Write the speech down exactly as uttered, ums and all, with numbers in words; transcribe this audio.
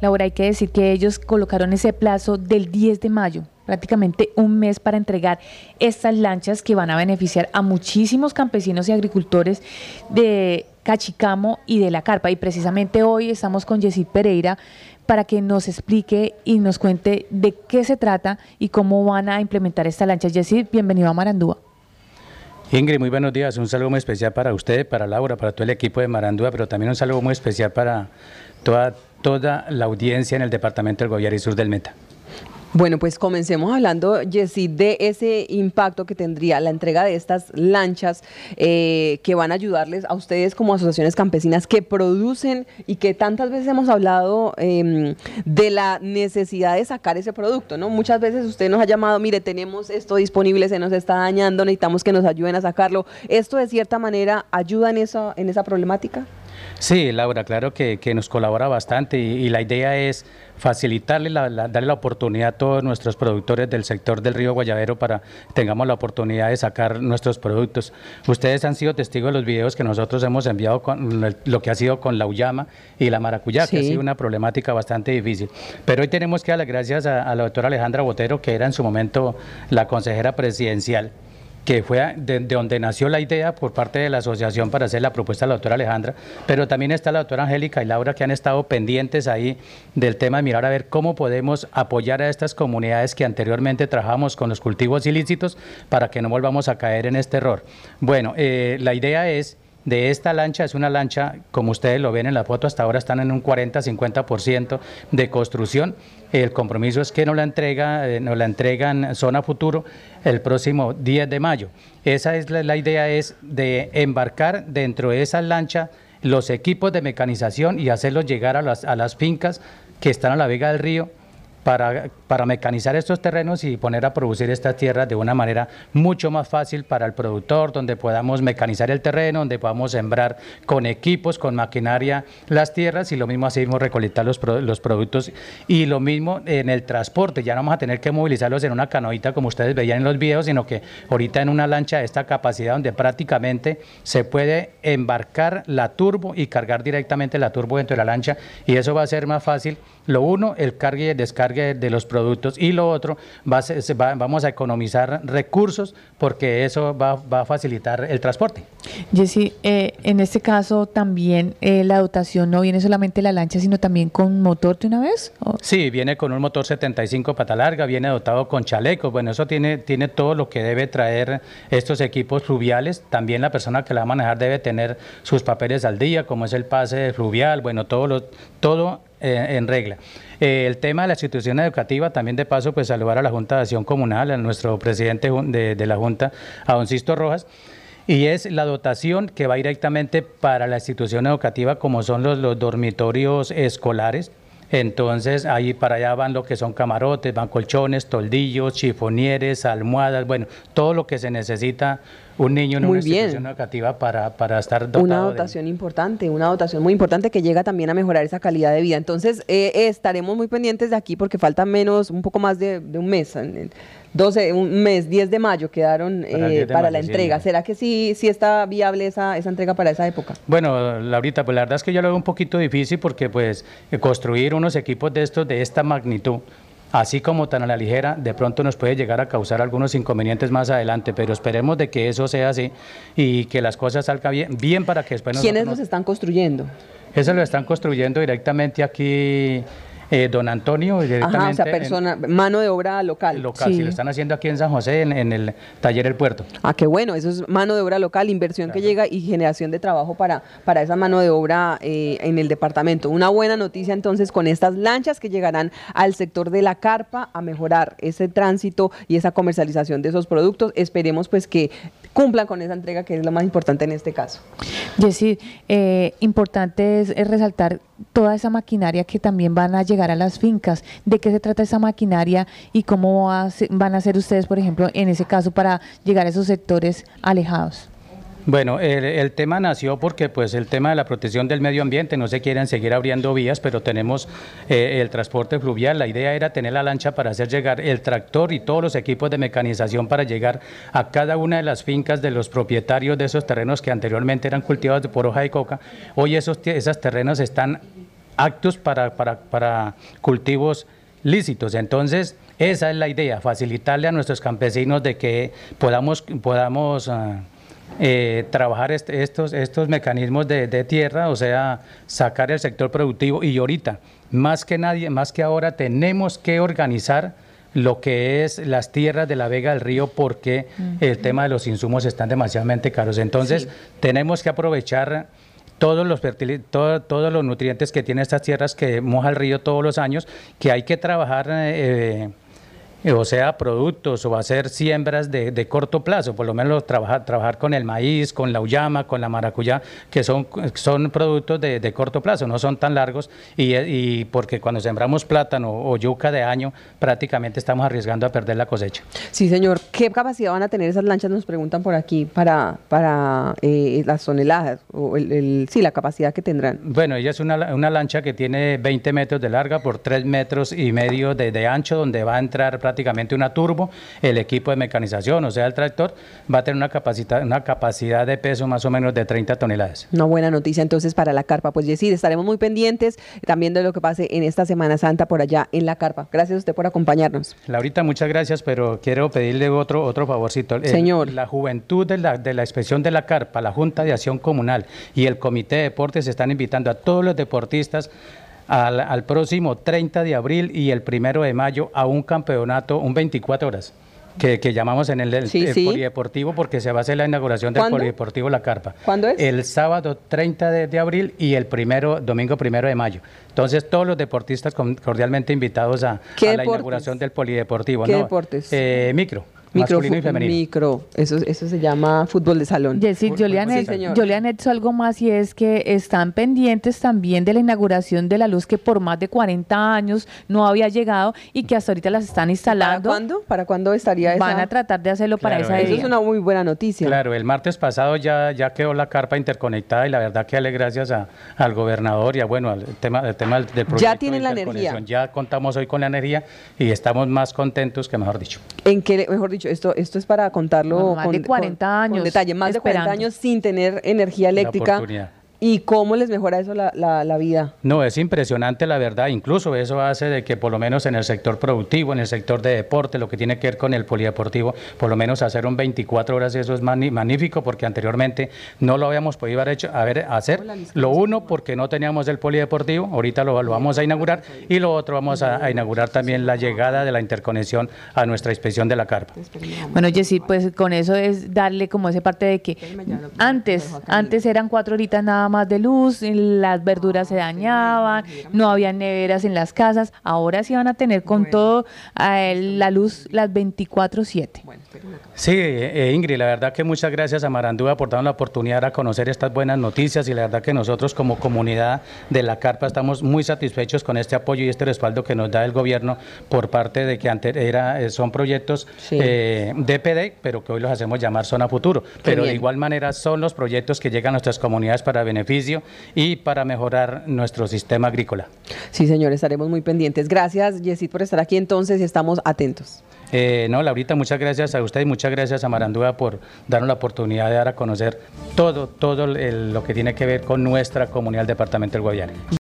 Laura, hay que decir que ellos colocaron ese plazo del diez de mayo, prácticamente un mes para entregar estas lanchas que van a beneficiar a muchísimos campesinos y agricultores de Cachicamo y de La Carpa. Y precisamente hoy estamos con Yesid Pereira para que nos explique y nos cuente de qué se trata y cómo van a implementar esta lancha. Yesid, bienvenido a Marandúa. Ingrid, muy buenos días. Un saludo muy especial para usted, para Laura, para todo el equipo de Marandúa, pero también un saludo muy especial para toda, toda la audiencia en el departamento del Guaviare y Sur del Meta. Bueno, pues comencemos hablando, Yesid, de ese impacto que tendría la entrega de estas lanchas eh, que van a ayudarles a ustedes como asociaciones campesinas que producen y que tantas veces hemos hablado eh, de la necesidad de sacar ese producto, ¿no? Muchas veces usted nos ha llamado, mire, tenemos esto disponible, se nos está dañando, necesitamos que nos ayuden a sacarlo. ¿Esto de cierta manera ayuda en, eso, en esa problemática? Sí, Laura, claro que, que nos colabora bastante y, y la idea es facilitarle, la, la, darle la oportunidad a todos nuestros productores del sector del río Guayavero para que tengamos la oportunidad de sacar nuestros productos. Ustedes han sido testigos de los videos que nosotros hemos enviado con lo que ha sido con la uyama y la maracuyá, sí, que ha sido una problemática bastante difícil. Pero hoy tenemos que darle gracias a, a la doctora Alejandra Botero, que era en su momento la consejera presidencial, que fue de, de donde nació la idea por parte de la asociación para hacer la propuesta de la doctora Alejandra, pero también está la doctora Angélica y Laura, que han estado pendientes ahí del tema de mirar a ver cómo podemos apoyar a estas comunidades que anteriormente trabajamos con los cultivos ilícitos para que no volvamos a caer en este error. Bueno, eh, la idea es de esta lancha, es una lancha, como ustedes lo ven en la foto, hasta ahora están en un cuarenta a cincuenta por ciento de construcción. El compromiso es que nos la, entrega, eh, nos la entregan Zona Futuro el próximo diez de mayo. Esa es la, la idea, es de embarcar dentro de esa lancha los equipos de mecanización y hacerlos llegar a las, a las fincas que están a la vega del río, Para, para mecanizar estos terrenos y poner a producir estas tierras de una manera mucho más fácil para el productor, donde podamos mecanizar el terreno, donde podamos sembrar con equipos, con maquinaria las tierras y lo mismo así mismo recolectar los, los productos y lo mismo en el transporte. Ya no vamos a tener que movilizarlos en una canoita como ustedes veían en los videos, sino que ahorita en una lancha de esta capacidad donde prácticamente se puede embarcar la turbo y cargar directamente la turbo dentro de la lancha y eso va a ser más fácil. Lo uno, el cargue y el descargue de los productos y lo otro, va a ser, va, vamos a economizar recursos porque eso va, va a facilitar el transporte. Yesid, eh, en este caso también eh, la dotación no viene solamente la lancha, sino también con motor de una vez. ¿O? Sí, viene con un motor setenta y cinco pata larga, viene dotado con chalecos, bueno, eso tiene, tiene todo lo que debe traer estos equipos fluviales. También la persona que la va a manejar debe tener sus papeles al día, como es el pase fluvial, bueno, todo lo, todo Eh, en regla. Eh, el tema de la institución educativa, también de paso, pues saludar a la Junta de Acción Comunal, a nuestro presidente de, de la Junta, a don Sisto Rojas, y es la dotación que va directamente para la institución educativa, como son los, los dormitorios escolares. Entonces ahí para allá van lo que son camarotes, van colchones, toldillos, chifonieres, almohadas, bueno, todo lo que se necesita un niño en muy una bien. institución educativa para, para estar dotado. Una dotación de... importante, una dotación muy importante que llega también a mejorar esa calidad de vida. Entonces eh, estaremos muy pendientes de aquí porque falta menos, un poco más de, de un mes, doce, un mes, diez de mayo quedaron para, eh, para mayo, la entrega. Sí. ¿Será que sí, sí está viable esa, esa entrega para esa época? Bueno, Laurita, pues la verdad es que yo lo veo un poquito difícil porque pues construir unos equipos de estos, de esta magnitud, así como tan a la ligera, de pronto nos puede llegar a causar algunos inconvenientes más adelante, pero esperemos de que eso sea así y que las cosas salgan bien, bien para que después... ¿Quiénes nos... los están construyendo? Eso lo están construyendo directamente aquí... Eh, don Antonio, directamente. Ajá, o sea, persona, en, mano de obra local. Local, sí. Sí, lo están haciendo aquí en San José, en, en el taller El Puerto. Ah, qué bueno, eso es mano de obra local, inversión claro. que llega y generación de trabajo para, para esa mano de obra eh, en el departamento. Una buena noticia entonces con estas lanchas que llegarán al sector de La Carpa a mejorar ese tránsito y esa comercialización de esos productos. Esperemos pues que cumplan con esa entrega que es lo más importante en este caso. Yesid, eh, importante es, es resaltar toda esa maquinaria que también van a llegar a las fincas. ¿De qué se trata esa maquinaria y cómo van a hacer ustedes, por ejemplo, en ese caso para llegar a esos sectores alejados? Bueno, el, el tema nació porque pues el tema de la protección del medio ambiente, no se quieren seguir abriendo vías, pero tenemos eh, el transporte fluvial. La idea era tener la lancha para hacer llegar el tractor y todos los equipos de mecanización para llegar a cada una de las fincas de los propietarios de esos terrenos que anteriormente eran cultivados por hoja de coca. Hoy esos, esos terrenos están actos para, para, para cultivos lícitos. Entonces, esa es la idea, facilitarle a nuestros campesinos de que podamos, podamos uh, eh, trabajar est estos, estos mecanismos de, de tierra, o sea, sacar el sector productivo. Y ahorita, más que nadie, más que ahora, tenemos que organizar lo que es las tierras de la vega del río, porque uh-huh. el tema de los insumos están demasiadamente caros. Entonces, sí. tenemos que aprovechar todos los, todo, todos los nutrientes que tienen estas tierras que moja el río todos los años, que hay que trabajar, eh, o sea, productos o hacer siembras de, de corto plazo, por lo menos trabajar, trabajar con el maíz, con la uyama, con la maracuyá, que son, son productos de, de corto plazo, no son tan largos, y, y porque cuando sembramos plátano o yuca de año, prácticamente estamos arriesgando a perder la cosecha. Sí, señor. ¿Qué capacidad van a tener esas lanchas? Nos preguntan por aquí, para, para eh, las toneladas, o el, el, sí, la capacidad que tendrán. Bueno, ella es una, una lancha que tiene veinte metros de larga por tres metros y medio de, de ancho, donde va a entrar prácticamente prácticamente una turbo, el equipo de mecanización, o sea, el tractor, va a tener una capacidad, una capacidad de peso más o menos de treinta toneladas. Una buena noticia entonces para la carpa. Pues Yesid, estaremos muy pendientes también de lo que pase en esta Semana Santa por allá en la carpa. Gracias a usted por acompañarnos. Laurita, muchas gracias, pero quiero pedirle otro, otro favorcito. El, Señor. La juventud de la, de la inspección de la carpa, la Junta de Acción Comunal y el Comité de Deportes están invitando a todos los deportistas Al, al próximo treinta de abril y el primero de mayo a un campeonato, un veinticuatro horas, que, que llamamos en el, el, sí, el sí. polideportivo, porque se va a hacer la inauguración del ¿Cuándo? polideportivo La Carpa. ¿Cuándo es? El sábado treinta de abril y el primero, domingo primero de mayo. Entonces, todos los deportistas cordialmente invitados a, a la inauguración del polideportivo. ¿Qué ¿no? deportes? Eh, micro. Micro, masculino y femenino. Micro, eso, eso se llama fútbol de salón. Yesid, yo le sí, anexo, yo le anexo algo más, y es que están pendientes también de la inauguración de la luz, que por más de cuarenta años no había llegado y que hasta ahorita las están instalando. ¿Para cuándo? ¿Para cuándo estaría esa? Van a tratar de hacerlo Claro, para esa Eso día. es una muy buena noticia. Claro, el martes pasado ya, ya quedó la carpa interconectada y la verdad que dale gracias a, al gobernador y a, bueno, al tema, el tema del proyecto. Ya tienen de la energía. Ya contamos hoy con la energía y estamos más contentos que mejor dicho. ¿En qué, mejor dicho, esto, esto es para contarlo Bueno, más con, de cuarenta con- años con detalle, más de esperando. cuarenta años sin tener energía eléctrica? oportunidad. ¿Y cómo les mejora eso la, la, la vida? No, es impresionante la verdad, incluso eso hace de que por lo menos en el sector productivo, en el sector de deporte, lo que tiene que ver con el polideportivo, por lo menos hacer un veinticuatro horas, eso es mani- magnífico, porque anteriormente no lo habíamos podido haber hecho, haber, hacer. Lo uno, porque no teníamos el polideportivo, ahorita lo, lo vamos a inaugurar, y lo otro, vamos a, a inaugurar también la llegada de la interconexión a nuestra inspección de la carpa. Bueno, Yesid, pues con eso es darle como ese parte de que antes, antes eran cuatro horitas nada más de luz, las verduras se dañaban, no había neveras en las casas, ahora sí van a tener con todo eh, la luz las veinticuatro siete. Sí, eh, Ingrid, la verdad que muchas gracias a Marandúa por darnos la oportunidad a conocer estas buenas noticias, y la verdad que nosotros como comunidad de la carpa estamos muy satisfechos con este apoyo y este respaldo que nos da el gobierno por parte de que antes era, eh, son proyectos Sí. eh, D P D, pero que hoy los hacemos llamar Zona Futuro. Pero bien. de igual manera son los proyectos que llegan a nuestras comunidades para beneficio y para mejorar nuestro sistema agrícola. Sí, señor, estaremos muy pendientes. Gracias, Yesid, por estar aquí entonces y estamos atentos. Eh, no, Laurita, muchas gracias a usted y muchas gracias a Marandúa por darnos la oportunidad de dar a conocer todo, todo el- lo que tiene que ver con nuestra comunidad del departamento del Guaviare.